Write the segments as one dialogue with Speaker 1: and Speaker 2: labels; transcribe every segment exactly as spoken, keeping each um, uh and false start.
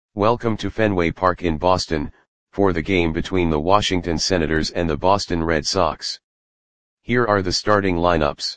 Speaker 1: Welcome to Fenway Park in Boston, for the game between the Washington Senators and the Boston Red Sox. Here are the starting lineups.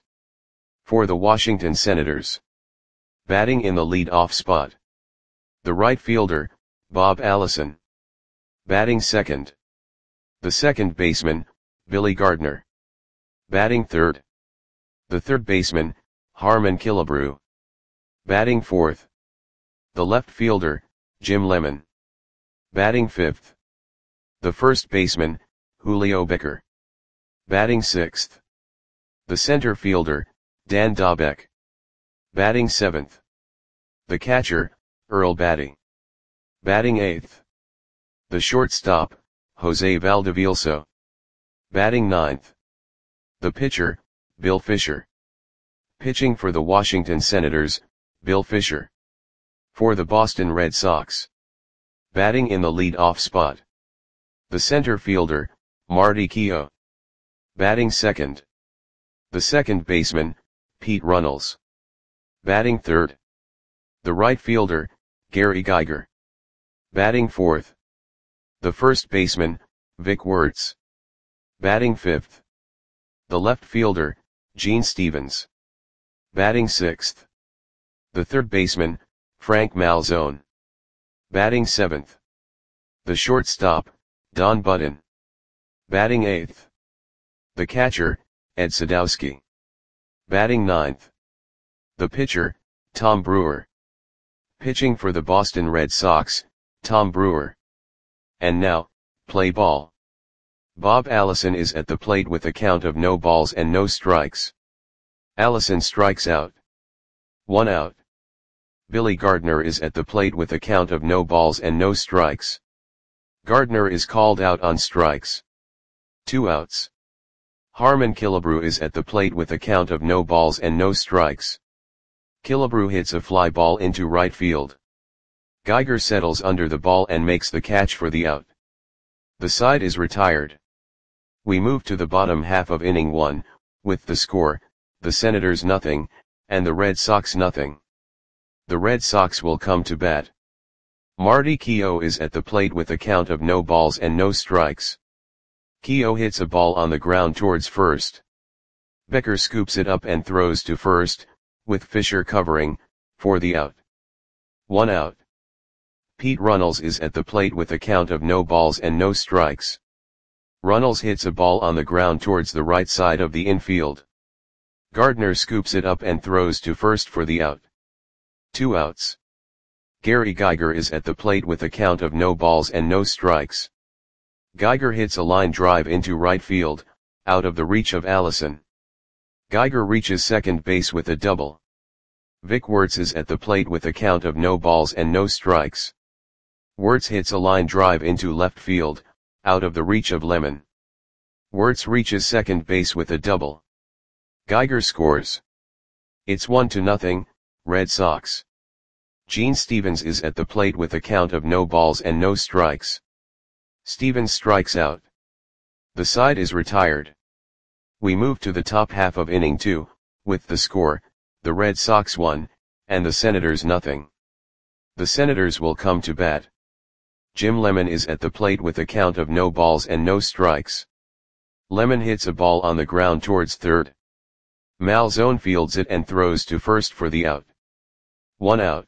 Speaker 1: For the Washington Senators. Batting in the lead-off spot. The right fielder, Bob Allison. Batting second. The second baseman, Billy Gardner. Batting third. The third baseman, Harmon Killebrew. Batting fourth. The left fielder, Jim Lemon. Batting fifth. The first baseman, Julio Becker. Batting sixth. The center fielder, Dan Dobek. Batting seventh. The catcher, Earl Batty. Batting eighth. The shortstop, Jose Valdevielso. Batting ninth. The pitcher, Bill Fisher. Pitching for the Washington Senators, Bill Fisher. For the Boston Red Sox. Batting in the lead-off spot. The center fielder, Marty Keough. Batting second. The second baseman, Pete Runnels. Batting third. The right fielder, Gary Geiger. Batting fourth. The first baseman, Vic Wertz. Batting fifth. The left fielder, Gene Stevens. Batting sixth. The third baseman, Frank Malzone. Batting seventh. The shortstop, Don Button. Batting eighth. The catcher, Ed Sadowski. Batting ninth. The pitcher, Tom Brewer. Pitching for the Boston Red Sox, Tom Brewer. And now, play ball. Bob Allison is at the plate with a count of no balls and no strikes. Allison strikes out. One out. Billy Gardner is at the plate with a count of no balls and no strikes. Gardner is called out on strikes. Two outs. Harmon Killebrew is at the plate with a count of no balls and no strikes. Killebrew hits a fly ball into right field. Geiger settles under the ball and makes the catch for the out. The side is retired. We move to the bottom half of inning one, with the score, the Senators nothing, and the Red Sox nothing. The Red Sox will come to bat. Marty Keough is at the plate with a count of no balls and no strikes. Keough hits a ball on the ground towards first. Becker scoops it up and throws to first, with Fisher covering, for the out. One out. Pete Runnels is at the plate with a count of no balls and no strikes. Runnels hits a ball on the ground towards the right side of the infield. Gardner scoops it up and throws to first for the out. Two outs. Gary Geiger is at the plate with a count of no balls and no strikes. Geiger hits a line drive into right field, out of the reach of Allison. Geiger reaches second base with a double. Vic Wertz is at the plate with a count of no balls and no strikes. Wertz hits a line drive into left field, out of the reach of Lemon. Wertz reaches second base with a double. Geiger scores. It's one to nothing, Red Sox. Gene Stevens is at the plate with a count of no balls and no strikes. Stevens strikes out. The side is retired. We move to the top half of inning two, with the score, the Red Sox one, and the Senators nothing. The Senators will come to bat. Jim Lemon is at the plate with a count of no balls and no strikes. Lemon hits a ball on the ground towards third. Malzone fields it and throws to first for the out. One out.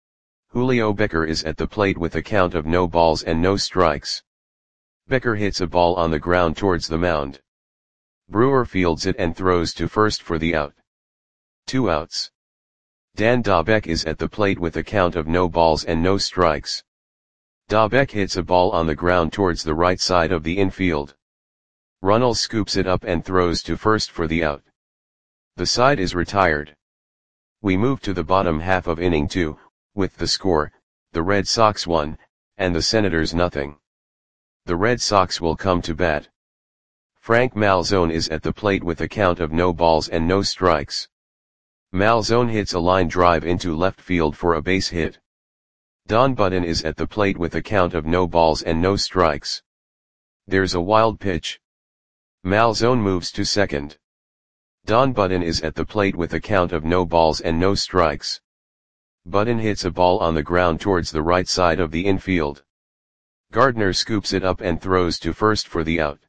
Speaker 1: Julio Becker is at the plate with a count of no balls and no strikes. Becker hits a ball on the ground towards the mound. Brewer fields it and throws to first for the out. Two outs. Dan Dobek is at the plate with a count of no balls and no strikes. Dobek hits a ball on the ground towards the right side of the infield. Runnels scoops it up and throws to first for the out. The side is retired. We move to the bottom half of inning two, with the score, the Red Sox one, and the Senators nothing. The Red Sox will come to bat. Frank Malzone is at the plate with a count of no balls and no strikes. Malzone hits a line drive into left field for a base hit. Don Button is at the plate with a count of no balls and no strikes. There's a wild pitch. Malzone moves to second. Don Button is at the plate with a count of no balls and no strikes. Button hits a ball on the ground towards the right side of the infield. Gardner scoops it up and throws to first for the out.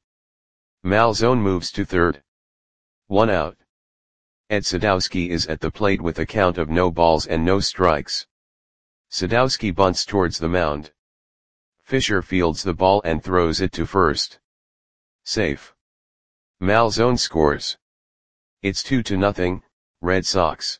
Speaker 1: Malzone moves to third. One out. Ed Sadowski is at the plate with a count of no balls and no strikes. Sadowski bunts towards the mound. Fisher fields the ball and throws it to first. Safe. Malzone scores. It's two to nothing, Red Sox.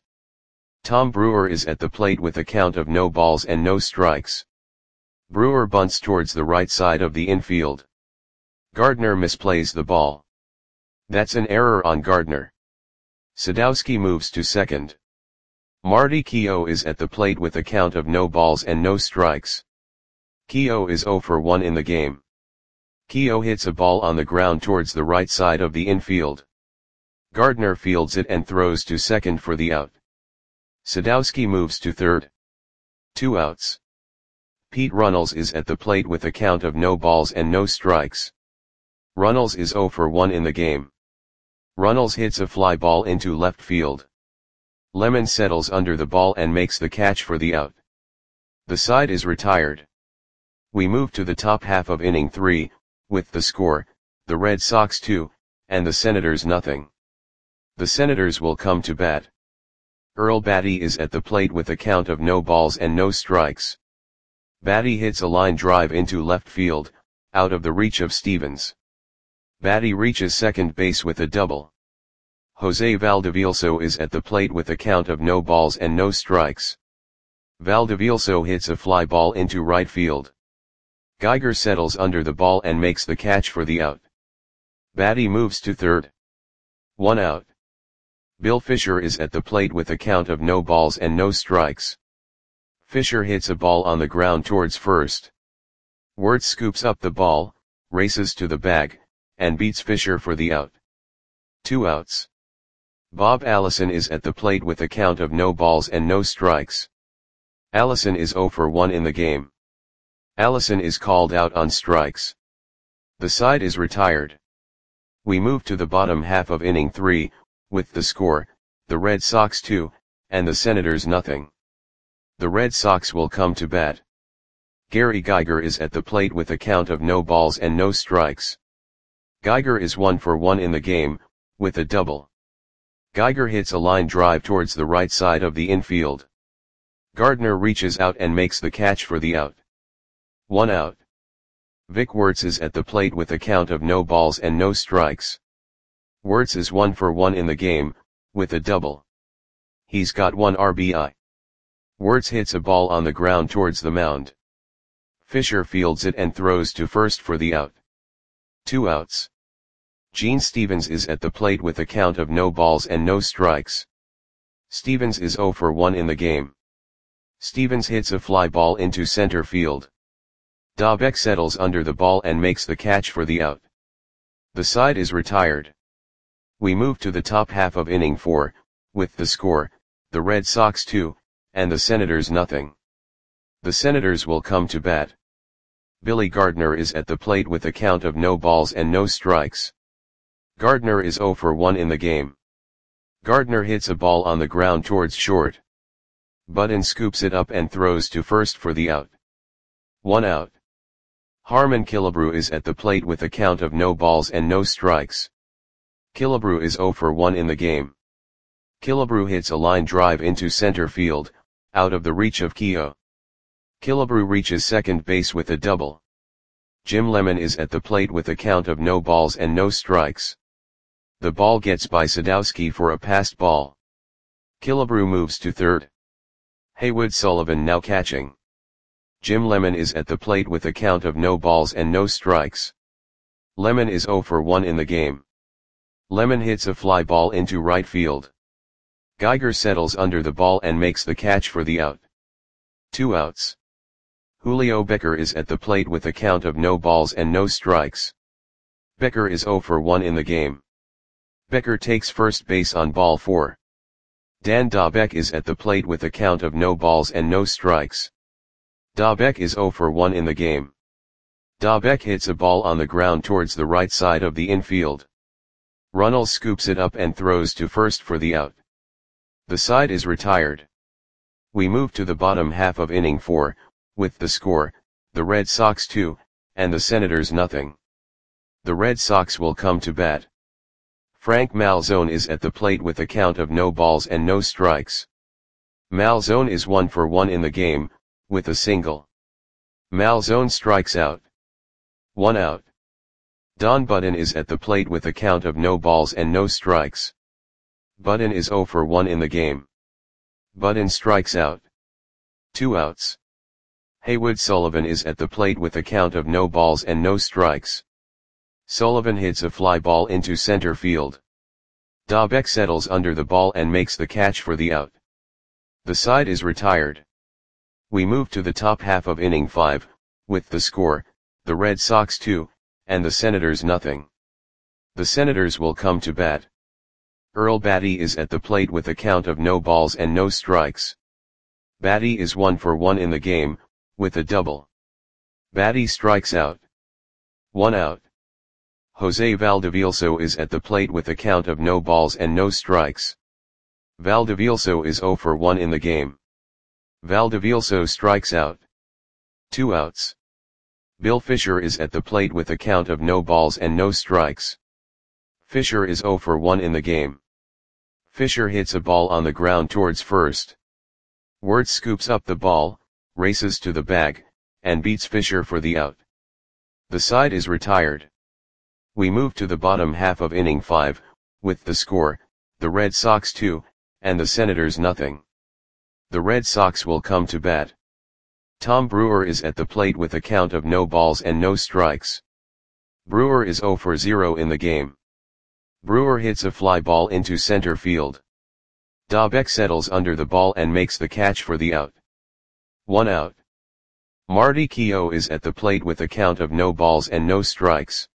Speaker 1: Tom Brewer is at the plate with a count of no balls and no strikes. Brewer bunts towards the right side of the infield. Gardner misplays the ball. That's an error on Gardner. Sadowski moves to second. Marty Keough is at the plate with a count of no balls and no strikes. Keough is zero for one in the game. Keough hits a ball on the ground towards the right side of the infield. Gardner fields it and throws to second for the out. Sadowski moves to third. Two outs. Pete Runnels is at the plate with a count of no balls and no strikes. Runnels is zero for one in the game. Runnels hits a fly ball into left field. Lemon settles under the ball and makes the catch for the out. The side is retired. We move to the top half of inning three, with the score, the Red Sox two, and the Senators nothing. The Senators will come to bat. Earl Batty is at the plate with a count of no balls and no strikes. Batty hits a line drive into left field, out of the reach of Stevens. Batty reaches second base with a double. Jose Valdevielso is at the plate with a count of no balls and no strikes. Valdevielso hits a fly ball into right field. Geiger settles under the ball and makes the catch for the out. Batty moves to third. One out. Bill Fisher is at the plate with a count of no balls and no strikes. Fisher hits a ball on the ground towards first. Wirtz scoops up the ball, races to the bag, and beats Fisher for the out. Two outs. Bob Allison is at the plate with a count of no balls and no strikes. Allison is zero for one in the game. Allison is called out on strikes. The side is retired. We move to the bottom half of inning three, with the score, the Red Sox two, and the Senators nothing. The Red Sox will come to bat. Gary Geiger is at the plate with a count of no balls and no strikes. Geiger is one for one in the game, with a double. Geiger hits a line drive towards the right side of the infield. Gardner reaches out and makes the catch for the out. One out. Vic Wirtz is at the plate with a count of no balls and no strikes. Wirtz is one for one in the game, with a double. He's got one R B I. Wirtz hits a ball on the ground towards the mound. Fisher fields it and throws to first for the out. Two outs. Gene Stevens is at the plate with a count of no balls and no strikes. Stevens is zero for one in the game. Stevens hits a fly ball into center field. Dobek settles under the ball and makes the catch for the out. The side is retired. We move to the top half of inning four, with the score, the Red Sox two, and the Senators nothing. The Senators will come to bat. Billy Gardner is at the plate with a count of no balls and no strikes. Gardner is zero for one in the game. Gardner hits a ball on the ground towards short. Button scoops it up and throws to first for the out. One out. Harmon Killebrew is at the plate with a count of no balls and no strikes. Killebrew is zero for one in the game. Killebrew hits a line drive into center field, out of the reach of Keough. Killebrew reaches second base with a double. Jim Lemon is at the plate with a count of no balls and no strikes. The ball gets by Sadowski for a passed ball. Killebrew moves to third. Haywood Sullivan now catching. Jim Lemon is at the plate with a count of no balls and no strikes. Lemon is zero for one in the game. Lemon hits a fly ball into right field. Geiger settles under the ball and makes the catch for the out. Two outs. Julio Becker is at the plate with a count of no balls and no strikes. Becker is zero for one in the game. Becker takes first base on ball four. Dan Dobek is at the plate with a count of no balls and no strikes. Dobek is zero for one in the game. Dobek hits a ball on the ground towards the right side of the infield. Runnels scoops it up and throws to first for the out. The side is retired. We move to the bottom half of inning four, with the score, the Red Sox two, and the Senators nothing. The Red Sox will come to bat. Frank Malzone is at the plate with a count of no balls and no strikes. Malzone is one for one in the game, with a single. Malzone strikes out. One out. Don Button is at the plate with a count of no balls and no strikes. Button is zero for one in the game. Button strikes out. Two outs. Haywood Sullivan is at the plate with a count of no balls and no strikes. Sullivan hits a fly ball into center field. Dobek settles under the ball and makes the catch for the out. The side is retired. We move to the top half of inning five, with the score, the Red Sox two, and the Senators nothing. The Senators will come to bat. Earl Batty is at the plate with a count of no balls and no strikes. Batty is one for one in the game, with a double. Batty strikes out. One out. Jose Valdevielso is at the plate with a count of no balls and no strikes. Valdevielso is zero for one in the game. Valdevielso strikes out. Two outs. Bill Fisher is at the plate with a count of no balls and no strikes. Fisher is zero for one in the game. Fisher hits a ball on the ground towards first. Wirtz scoops up the ball, races to the bag, and beats Fisher for the out. The side is retired. We move to the bottom half of inning five, with the score, the Red Sox two, and the Senators nothing. The Red Sox will come to bat. Tom Brewer is at the plate with a count of no balls and no strikes. Brewer is zero for zero in the game. Brewer hits a fly ball into center field. Dobek settles under the ball and makes the catch for the out. One out. Marty Keough is at the plate with a count of no balls and no strikes.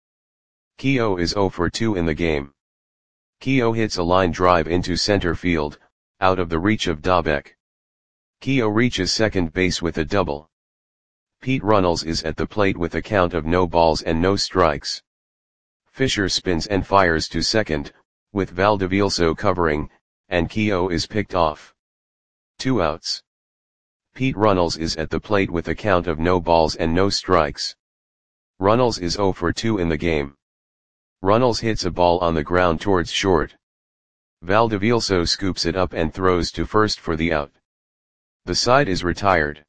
Speaker 1: Keough is zero for two in the game. Keough hits a line drive into center field, out of the reach of Dobek. Keough reaches second base with a double. Pete Runnels is at the plate with a count of no balls and no strikes. Fisher spins and fires to second, with Valdevielso covering, and Keough is picked off. Two outs. Pete Runnels is at the plate with a count of no balls and no strikes. Runnels is zero for two in the game. Runnels hits a ball on the ground towards short. Valdevielso scoops it up and throws to first for the out. The side is retired.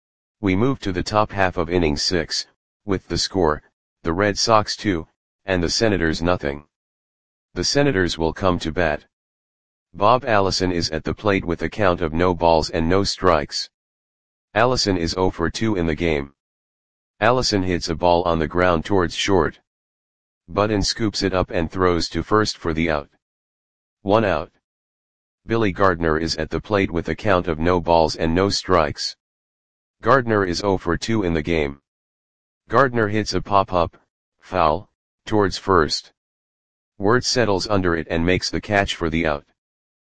Speaker 1: We move to the top half of inning six, with the score, the Red Sox two, and the Senators nothing. The Senators will come to bat. Bob Allison is at the plate with a count of no balls and no strikes. Allison is zero for two in the game. Allison hits a ball on the ground towards short. Button scoops it up and throws to first for the out. One out. Billy Gardner is at the plate with a count of no balls and no strikes. Gardner is zero for two in the game. Gardner hits a pop-up, foul, towards first. Wirtz settles under it and makes the catch for the out.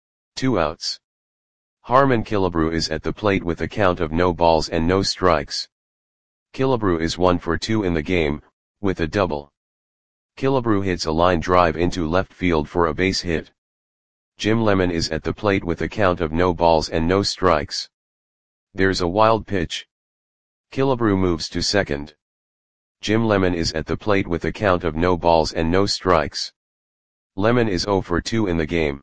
Speaker 1: Two outs. Harmon Killebrew is at the plate with a count of no balls and no strikes. Killebrew is one for two in the game, with a double. Killebrew hits a line drive into left field for a base hit. Jim Lemon is at the plate with a count of no balls and no strikes. There's a wild pitch. Killebrew moves to second. Jim Lemon is at the plate with a count of no balls and no strikes. Lemon is zero for two in the game.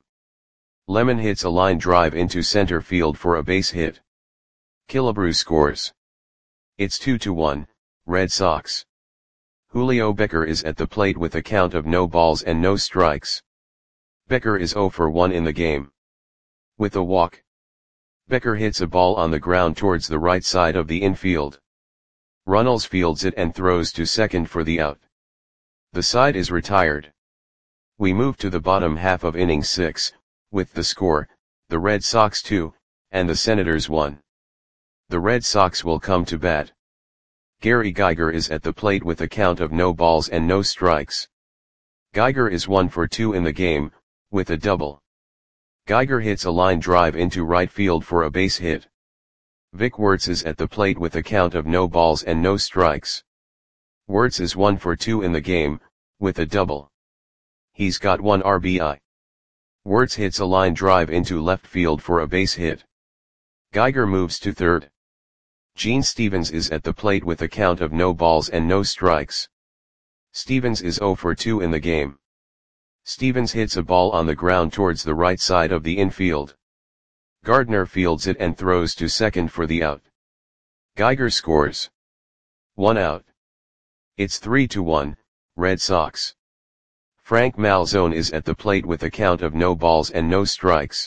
Speaker 1: Lemon hits a line drive into center field for a base hit. Killebrew scores. It's two to one, Red Sox. Julio Becker is at the plate with a count of no balls and no strikes. Becker is zero for one in the game. With a walk. Becker hits a ball on the ground towards the right side of the infield. Runnels fields it and throws to second for the out. The side is retired. We move to the bottom half of inning six, with the score, the Red Sox two, and the Senators one. The Red Sox will come to bat. Gary Geiger is at the plate with a count of no balls and no strikes. Geiger is one for two in the game, with a double. Geiger hits a line drive into right field for a base hit. Vic Wirtz is at the plate with a count of no balls and no strikes. Wirtz is one for two in the game, with a double. He's got one R B I. Wirtz hits a line drive into left field for a base hit. Geiger moves to third. Gene Stevens is at the plate with a count of no balls and no strikes. Stevens is zero for two in the game. Stevens hits a ball on the ground towards the right side of the infield. Gardner fields it and throws to second for the out. Geiger scores. One out. It's three to one, Red Sox. Frank Malzone is at the plate with a count of no balls and no strikes.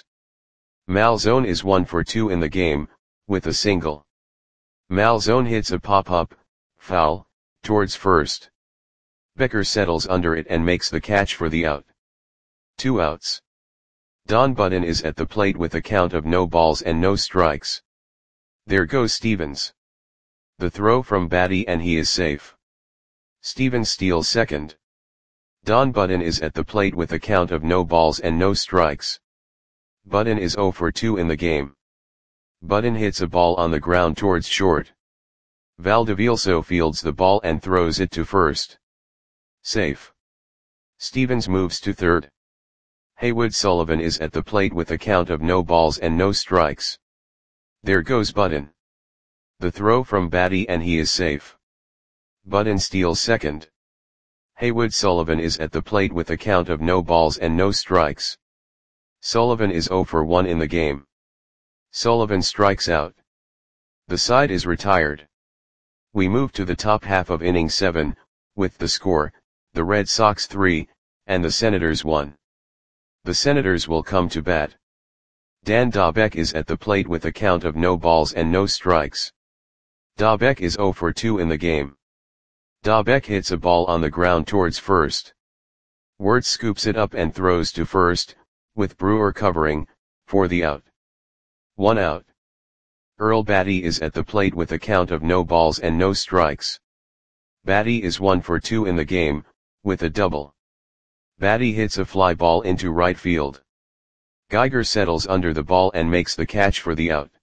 Speaker 1: Malzone is one for two in the game, with a single. Malzone hits a pop-up, foul, towards first. Becker settles under it and makes the catch for the out. Two outs. Don Budden is at the plate with a count of no balls and no strikes. There goes Stevens. The throw from Batty and he is safe. Stevens steals second. Don Budden is at the plate with a count of no balls and no strikes. Budden is zero for two in the game. Budden hits a ball on the ground towards short. Valdevilso fields the ball and throws it to first. Safe. Stevens moves to third. Haywood Sullivan is at the plate with a count of no balls and no strikes. There goes Budden. The throw from Batty and he is safe. Budden steals second. Haywood Sullivan is at the plate with a count of no balls and no strikes. Sullivan is zero for one in the game. Sullivan strikes out. The side is retired. We move to the top half of inning seven, with the score, the Red Sox three, and the Senators one. The Senators will come to bat. Dan Dobek is at the plate with a count of no balls and no strikes. Dobek is zero for two in the game. Dobek hits a ball on the ground towards first. Wirtz scoops it up and throws to first, with Brewer covering, for the out. One out. Earl Batty is at the plate with a count of no balls and no strikes. Batty is one for two in the game, with a double. Batty hits a fly ball into right field. Geiger settles under the ball and makes the catch for the out.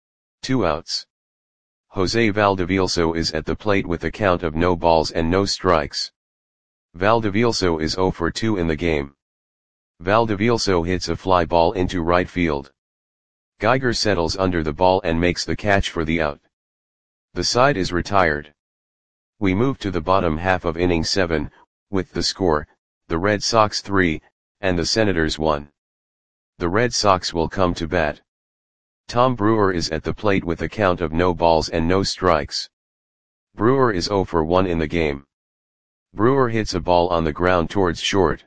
Speaker 1: Two outs. Jose Valdevilso is at the plate with a count of no balls and no strikes. Valdevilso is zero for two in the game. Valdevilso hits a fly ball into right field. Geiger settles under the ball and makes the catch for the out. The side is retired. We move to the bottom half of inning seven, with the score, the Red Sox three, and the Senators one. The Red Sox will come to bat. Tom Brewer is at the plate with a count of no balls and no strikes. Brewer is zero for one in the game. Brewer hits a ball on the ground towards short.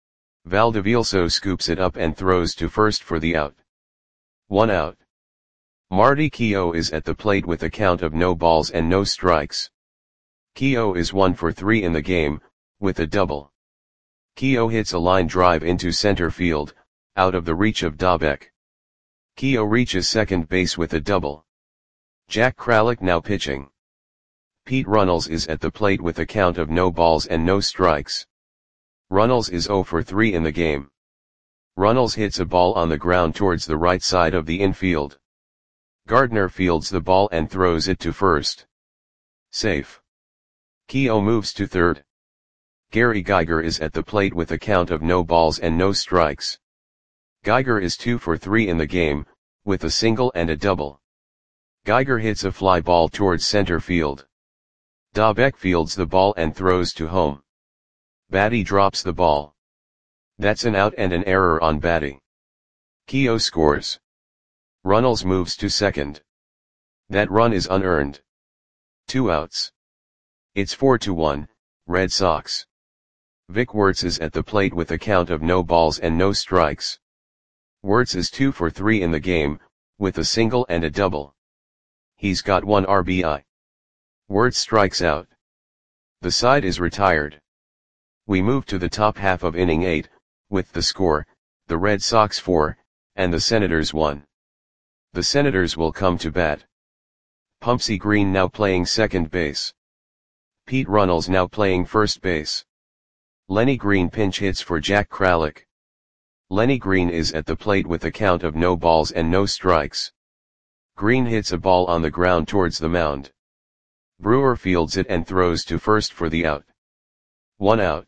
Speaker 1: Valdevilso scoops it up and throws to first for the out. One out. Marty Keough is at the plate with a count of no balls and no strikes. Keough is one for three in the game, with a double. Keough hits a line drive into center field, out of the reach of Dobek. Keough reaches second base with a double. Jack Kralik now pitching. Pete Runnels is at the plate with a count of no balls and no strikes. Runnels is zero for three in the game. Runnels hits a ball on the ground towards the right side of the infield. Gardner fields the ball and throws it to first. Safe. Keough moves to third. Gary Geiger is at the plate with a count of no balls and no strikes. Geiger is two for three in the game, with a single and a double. Geiger hits a fly ball towards center field. Dobek fields the ball and throws to home. Batty drops the ball. That's an out and an error on Batty. Keough scores. Runnels moves to second. That run is unearned. Two outs. It's four to one, Red Sox. Vic Wirtz is at the plate with a count of no balls and no strikes. Wirtz is two for three in the game, with a single and a double. He's got one R B I. Wirtz strikes out. The side is retired. We move to the top half of inning eight, with the score, the Red Sox four, and the Senators one. The Senators will come to bat. Pumpsy Green now playing second base. Pete Runnels now playing first base. Lenny Green pinch hits for Jack Kralik. Lenny Green is at the plate with a count of no balls and no strikes. Green hits a ball on the ground towards the mound. Brewer fields it and throws to first for the out. One out.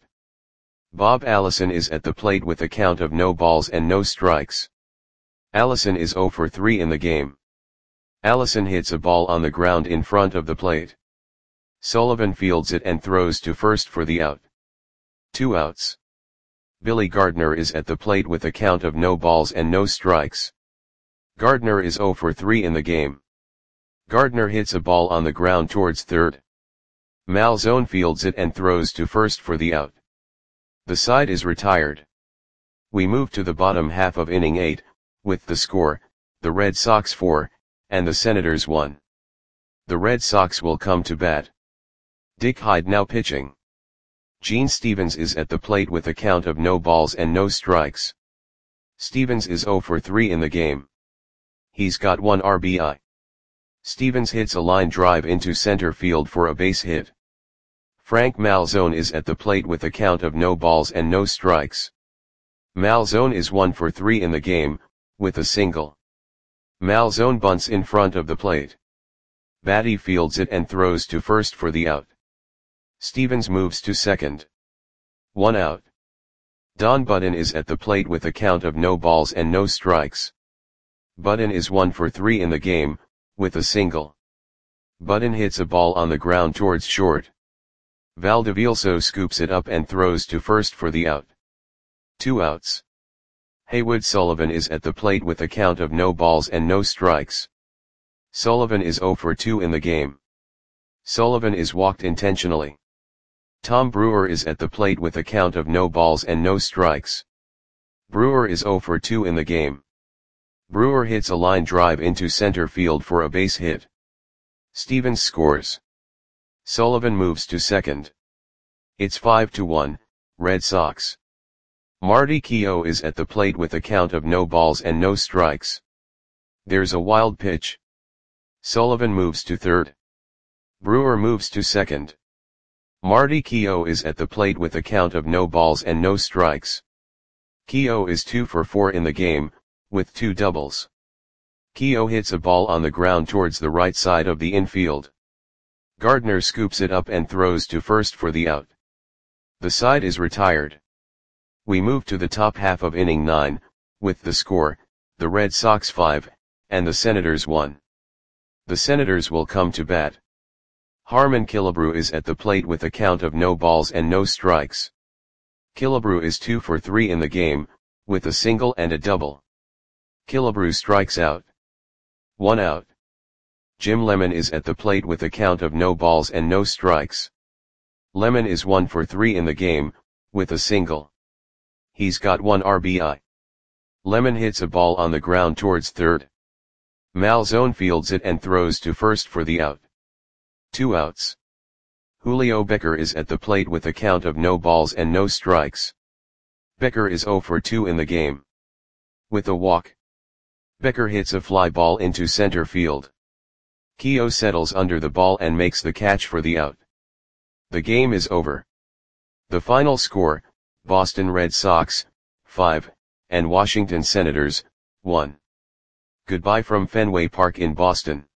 Speaker 1: Bob Allison is at the plate with a count of no balls and no strikes. Allison is zero for three in the game. Allison hits a ball on the ground in front of the plate. Sullivan fields it and throws to first for the out. Two outs. Billy Gardner is at the plate with a count of no balls and no strikes. Gardner is oh for three in the game. Gardner hits a ball on the ground towards third. Malzone fields it and throws to first for the out. The side is retired. We move to the bottom half of inning eight, with the score, the Red Sox four, and the Senators one. The Red Sox will come to bat. Dick Hyde now pitching. Gene Stevens is at the plate with a count of no balls and no strikes. Stevens is oh for three in the game. He's got one R B I. Stevens hits a line drive into center field for a base hit. Frank Malzone is at the plate with a count of no balls and no strikes. Malzone is one for three in the game, with a single. Malzone bunts in front of the plate. Batty fields it and throws to first for the out. Stevens moves to second. One out. Don Budden is at the plate with a count of no balls and no strikes. Budden is one for three in the game, with a single. Budden hits a ball on the ground towards short. Valdevilso scoops it up and throws to first for the out. Two outs. Haywood Sullivan is at the plate with a count of no balls and no strikes. Sullivan is oh for two in the game. Sullivan is walked intentionally. Tom Brewer is at the plate with a count of no balls and no strikes. Brewer is oh for two in the game. Brewer hits a line drive into center field for a base hit. Stevens scores. Sullivan moves to second. It's five to one, Red Sox. Marty Keough is at the plate with a count of no balls and no strikes. There's a wild pitch. Sullivan moves to third. Brewer moves to second. Marty Keough is at the plate with a count of no balls and no strikes. Keough is two for four in the game, with two doubles. Keough hits a ball on the ground towards the right side of the infield. Gardner scoops it up and throws to first for the out. The side is retired. We move to the top half of inning nine, with the score, the Red Sox five, and the Senators one. The Senators will come to bat. Harmon Killebrew is at the plate with a count of no balls and no strikes. Killebrew is two for three in the game, with a single and a double. Killebrew strikes out. One out. Jim Lemon is at the plate with a count of no balls and no strikes. Lemon is one for three in the game, with a single. He's got one R B I. Lemon hits a ball on the ground towards third. Malzone fields it and throws to first for the out. Two outs. Julio Becker is at the plate with a count of no balls and no strikes. Becker is oh for two in the game. With a walk. Becker hits a fly ball into center field. Keough settles under the ball and makes the catch for the out. The game is over. The final score, Boston Red Sox, five, and Washington Senators, one. Goodbye from Fenway Park in Boston.